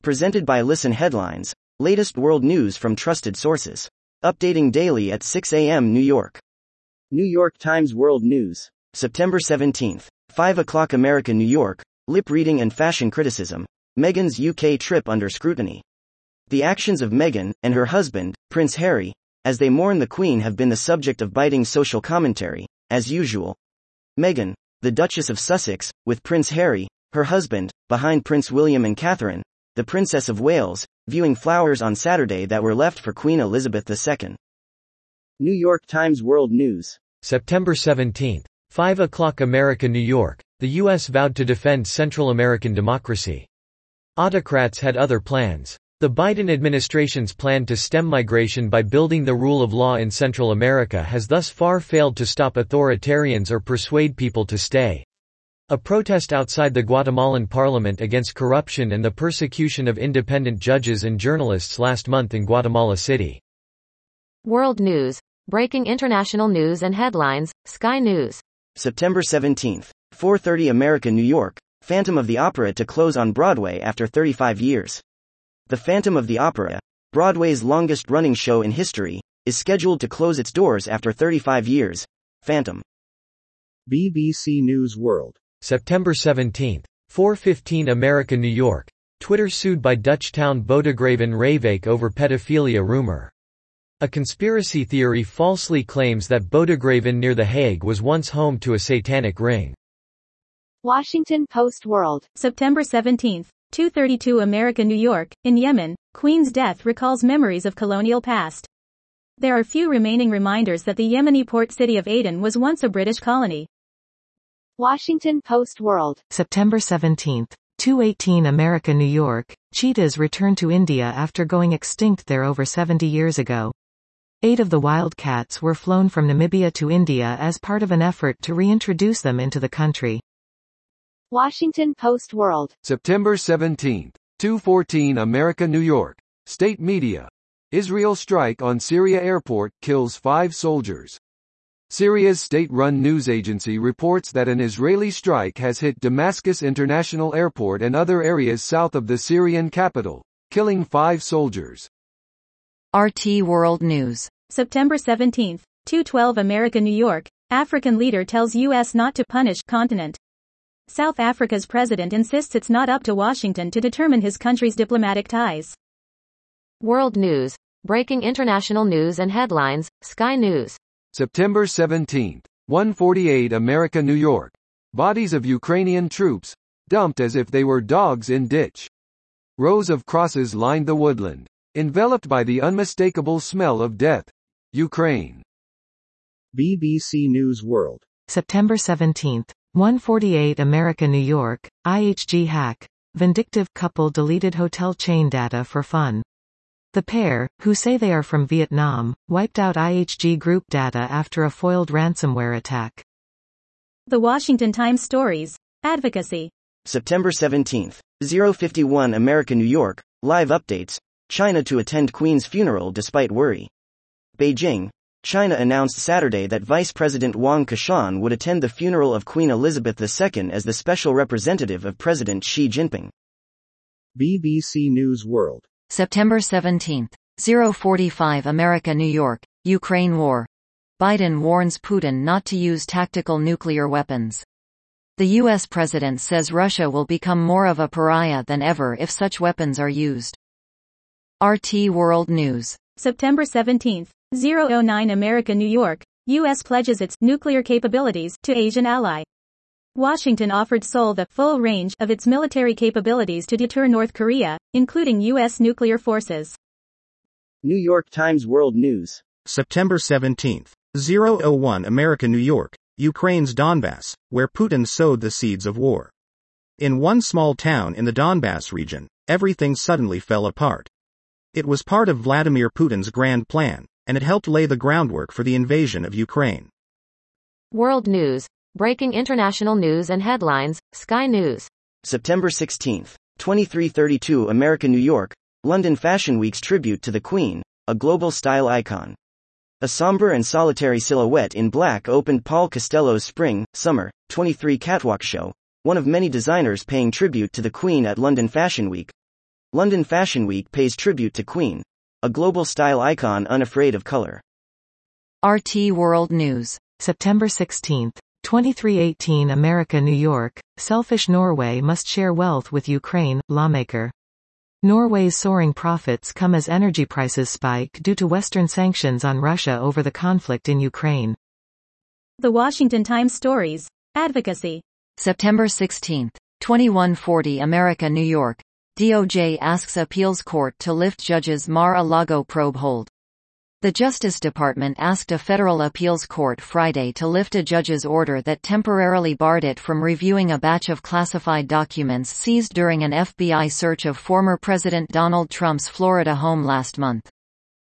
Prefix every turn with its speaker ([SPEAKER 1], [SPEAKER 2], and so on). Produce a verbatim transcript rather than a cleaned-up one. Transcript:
[SPEAKER 1] Presented by Listen Headlines, latest world news from trusted sources. Updating daily at six a m New York. New York Times World News. September seventeenth. five o'clock America New York, lip reading and fashion criticism. Meghan's U K trip under scrutiny. The actions of Meghan, and her husband, Prince Harry, as they mourn the Queen have been the subject of biting social commentary, as usual. Meghan, the Duchess of Sussex, with Prince Harry, her husband, behind Prince William and Catherine, the Princess of Wales, viewing flowers on Saturday that were left for Queen Elizabeth the Second. New York Times World News.
[SPEAKER 2] September seventeenth. five o'clock America New York, the U S vowed to defend Central American democracy. Autocrats had other plans. The Biden administration's plan to stem migration by building the rule of law in Central America has thus far failed to stop authoritarians or persuade people to stay. A protest outside the Guatemalan parliament against corruption and the persecution of independent judges and journalists last month in Guatemala City.
[SPEAKER 3] World News. Breaking international news and headlines, Sky News.
[SPEAKER 1] September seventeenth. four thirty America New York, Phantom of the Opera to close on Broadway after thirty-five years. The Phantom of the Opera, Broadway's longest-running show in history, is scheduled to close its doors after thirty-five years. Phantom.
[SPEAKER 4] B B C News World.
[SPEAKER 2] September seventeenth. four fifteen America New York, Twitter sued by Dutch town Bodegraven Rijwijk over pedophilia rumor. A conspiracy theory falsely claims that Bodegraven near The Hague was once home to a satanic ring.
[SPEAKER 5] Washington Post World.
[SPEAKER 6] September seventeenth. two thirty-two America New York, in Yemen, Queen's death recalls memories of colonial past. There are few remaining reminders that the Yemeni port city of Aden was once a British colony.
[SPEAKER 5] Washington Post World.
[SPEAKER 7] September seventeenth. two eighteen America New York, cheetahs return to India after going extinct there over seventy years ago. Eight of the wild cats were flown from Namibia to India as part of an effort to reintroduce them into the country.
[SPEAKER 5] Washington Post World.
[SPEAKER 8] September seventeenth. two fourteen America New York, state media. Israel strike on Syria airport kills five soldiers. Syria's state-run news agency reports that an Israeli strike has hit Damascus International Airport and other areas south of the Syrian capital, killing five soldiers.
[SPEAKER 3] R T World News.
[SPEAKER 6] September seventeenth. two twelve America New York, African leader tells U S not to punish continent. South Africa's president insists it's not up to Washington to determine his country's diplomatic ties.
[SPEAKER 3] World News. Breaking international news and headlines, Sky News.
[SPEAKER 8] September seventeenth. one forty-eight America New York, bodies of Ukrainian troops, dumped as if they were dogs in ditch. Rows of crosses lined the woodland, enveloped by the unmistakable smell of death. Ukraine.
[SPEAKER 4] B B C News World.
[SPEAKER 7] September seventeenth. one forty-eight America New York, I H G hack. Vindictive couple deleted hotel chain data for fun. The pair, who say they are from Vietnam, wiped out I H G group data after a foiled ransomware attack.
[SPEAKER 6] The Washington Times stories. Advocacy.
[SPEAKER 1] September seventeenth. oh fifty-one America New York, live updates. China to attend Queen's funeral despite worry. Beijing. China announced Saturday that Vice President Wang Qishan would attend the funeral of Queen Elizabeth the Second as the special representative of President Xi Jinping.
[SPEAKER 4] B B C News World.
[SPEAKER 3] September seventeenth. oh forty-five America New York, Ukraine war. Biden warns Putin not to use tactical nuclear weapons. The U S president says Russia will become more of a pariah than ever if such weapons are used. R T World News.
[SPEAKER 6] September seventeenth. oh nine America New York, U S pledges its nuclear capabilities to Asian ally. Washington offered Seoul the full range of its military capabilities to deter North Korea, including U S nuclear forces.
[SPEAKER 1] New York Times World News.
[SPEAKER 4] September seventeenth. oh one America New York, Ukraine's Donbass, where Putin sowed the seeds of war. In one small town in the Donbass region, everything suddenly fell apart. It was part of Vladimir Putin's grand plan, and it helped lay the groundwork for the invasion of Ukraine.
[SPEAKER 3] World News. Breaking international news and headlines, Sky News.
[SPEAKER 1] September sixteenth. twenty-three thirty-two America New York, London Fashion Week's tribute to the Queen, a global style icon. A somber and solitary silhouette in black opened Paul Costello's Spring, Summer, twenty-three catwalk show, one of many designers paying tribute to the Queen at London Fashion Week. London Fashion Week pays tribute to Queen, a global style icon unafraid of color.
[SPEAKER 3] R T World News.
[SPEAKER 7] September sixteenth, twenty-three eighteen America New York, selfish Norway must share wealth with Ukraine, lawmaker. Norway's soaring profits come as energy prices spike due to Western sanctions on Russia over the conflict in Ukraine.
[SPEAKER 6] The Washington Times stories. Advocacy.
[SPEAKER 3] September sixteenth, twenty-one forty America New York. D O J asks appeals court to lift judge's Mar-a-Lago probe hold. The Justice Department asked a federal appeals court Friday to lift a judge's order that temporarily barred it from reviewing a batch of classified documents seized during an F B I search of former President Donald Trump's Florida home last month.